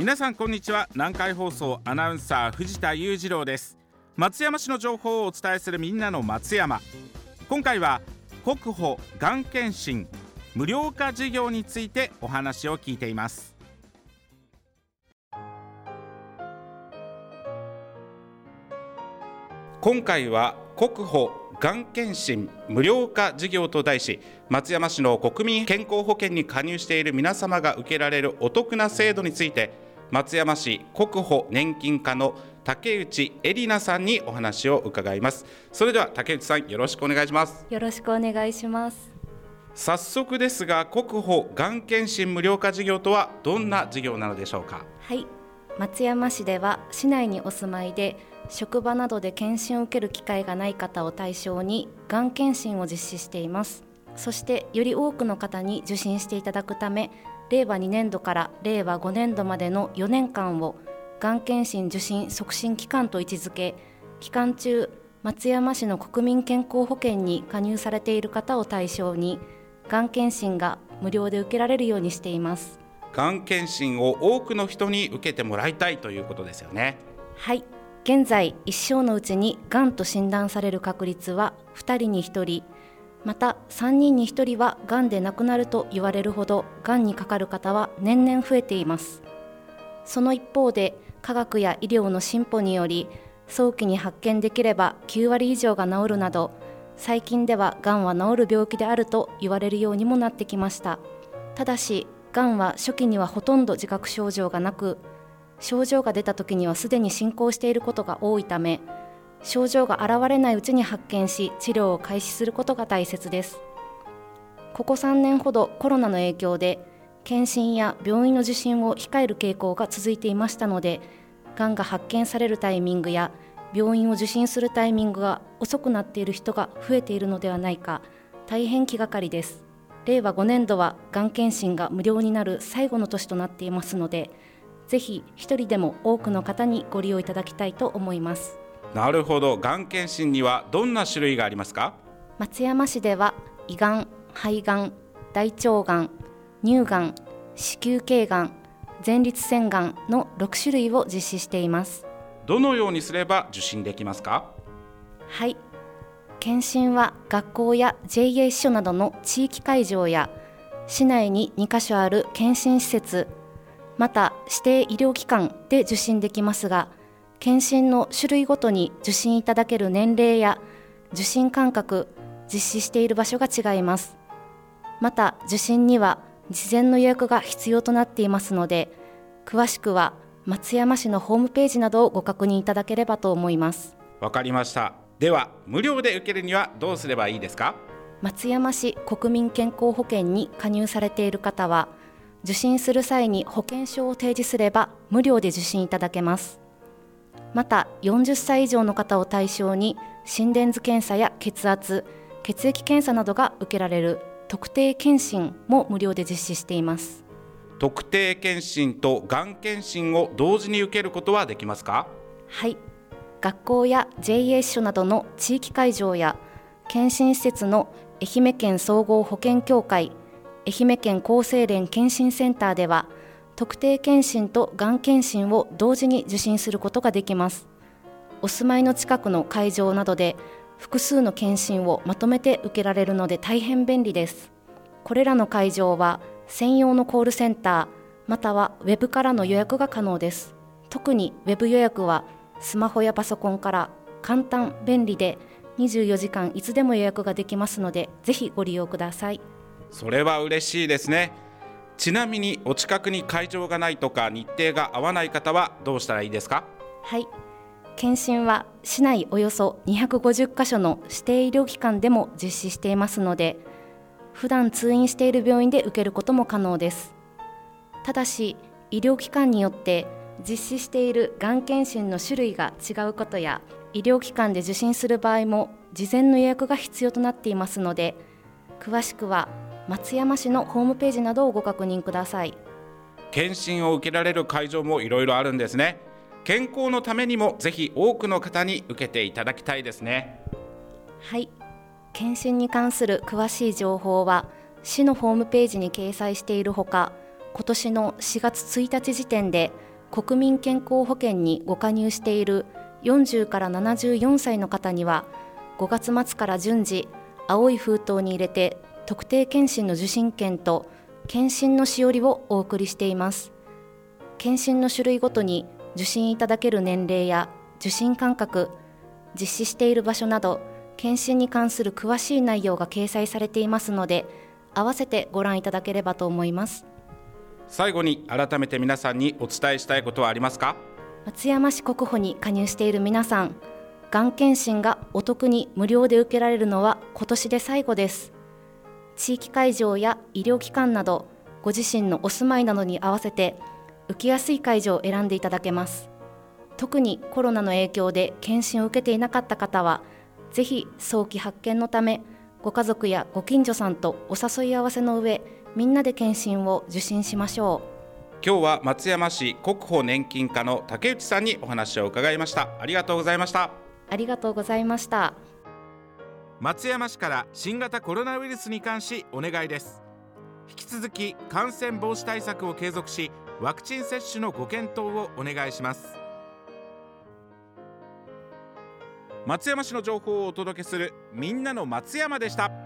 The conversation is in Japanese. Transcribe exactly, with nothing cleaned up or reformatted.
皆さんこんにちは。南海放送アナウンサー藤田裕次郎です。松山市の情報をお伝えするみんなの松山。今回は国保がん検診無料化事業についてお話を聞いています。今回は国保がん検診無料化事業と題し、松山市の国民健康保険に加入している皆様が受けられるお得な制度について、松山市国保年金課の竹内恵里奈さんにお話を伺います。それでは竹内さん、よろしくお願いします。 よろしくお願いします。 早速ですが、国保がん検診無料化事業とはどんな事業なのでしょうか。 はい、松山市では市内にお住まいで職場などで検診を受ける機会がない方を対象にがん検診を実施しています。そしてより多くの方に受診していただくため、れいわにねんどかられいわごねんどまでのよねんかんをがん検診受診促進期間と位置づけ、期間中松山市の国民健康保険に加入されている方を対象にがん検診が無料で受けられるようにしています。 がん検診を多くの人に受けてもらいたいということですよね。 はい、現在一生のうちにがんと診断される確率はふたりにひとり、またさんにんにひとりはがんで亡くなると言われるほどがんにかかる方は年々増えています。その一方で科学や医療の進歩により早期に発見できればきゅうわり以上が治るなど、最近ではがんは治る病気であると言われるようにもなってきました。ただしがんは初期にはほとんど自覚症状がなく、症状が出た時にはすでに進行していることが多いため、症状が現れないうちに発見し治療を開始することが大切です。ここさんねんほどコロナの影響で検診や病院の受診を控える傾向が続いていましたので、がんが発見されるタイミングや病院を受診するタイミングが遅くなっている人が増えているのではないか、大変気がかりです。れいわごねんどはがん検診が無料になる最後の年となっていますので、ぜひ一人でも多くの方にご利用いただきたいと思います。 なるほど。がん検診にはどんな種類がありますか。 松山市では胃がん、肺がん、大腸がん、乳がん、子宮頸がん、前立腺がんのろくしゅるいを実施しています。 どのようにすれば受診できますか。 はい、検診は学校や ジェイエー 支所などの地域会場や市内ににかしょある検診施設、また指定医療機関で受診できますが、検診の種類ごとに受診いただける年齢や受診間隔、実施している場所が違います。また受診には事前の予約が必要となっていますので、詳しくは松山市のホームページなどをご確認いただければと思います。 わかりました。では無料で受けるにはどうすればいいですか。 松山市国民健康保険に加入されている方は、受診する際に保険証を提示すれば無料で受診いただけます。またよんじゅっさい以上の方を対象に心電図検査や血圧、血液検査などが受けられる特定検診も無料で実施しています。 特定検診とがん検診を同時に受けることはできますか。 はい、学校や ジェイエー 支所などの地域会場や検診施設の愛媛県総合保健協会、愛媛県厚生連検診センターでは特定検診とがん検診を同時に受診することができます。お住まいの近くの会場などで複数の検診をまとめて受けられるので大変便利です。これらの会場は専用のコールセンターまたはウェブからの予約が可能です。特にウェブ予約はスマホやパソコンから簡単便利でにじゅうよじかんいつでも予約ができますので、ぜひご利用ください。 それは嬉しいですね。ちなみにお近くに会場がないとか日程が合わない方はどうしたらいいですか。 はい、検診は市内およそにひゃくごじゅっかしょの指定医療機関でも実施していますので、普段通院している病院で受けることも可能です。ただし医療機関によって実施しているがん検診の種類が違うことや、医療機関で受診する場合も事前の予約が必要となっていますので、詳しくは松山市のホームページなどをご確認ください。 検診を受けられる会場もいろいろあるんですね。健康のためにもぜひ多くの方に受けていただきたいですね。 はい、検診に関する詳しい情報は市のホームページに掲載しているほか、今年のしがつついたち時点で国民健康保険にご加入しているよんじゅうからななじゅうよんさいの方には、ごがつ末から順次青い封筒に入れて特定健診の受診券と健診のしおりをお送りしています。健診の種類ごとに受診いただける年齢や受診間隔、実施している場所など健診に関する詳しい内容が掲載されていますので、合わせてご覧いただければと思います。 最後に改めて皆さんにお伝えしたいことはありますか？ 松山市国保に加入している皆さん、がん検診がお得に無料で受けられるのは今年で最後です。地域会場や医療機関などご自身のお住まいなどに合わせて受けやすい会場を選んでいただけます。特にコロナの影響で検診を受けていなかった方は、ぜひ早期発見のためご家族やご近所さんとお誘い合わせの上、みんなで検診を受診しましょう。今日は松山市国保年金課の竹内さんにお話を伺いました。ありがとうございました。 ありがとうございました。 松山市から新型コロナウイルスに関しお願いです。引き続き感染防止対策を継続し、ワクチン接種のご検討をお願いします。松山市の情報をお届けするみんなの松山でした。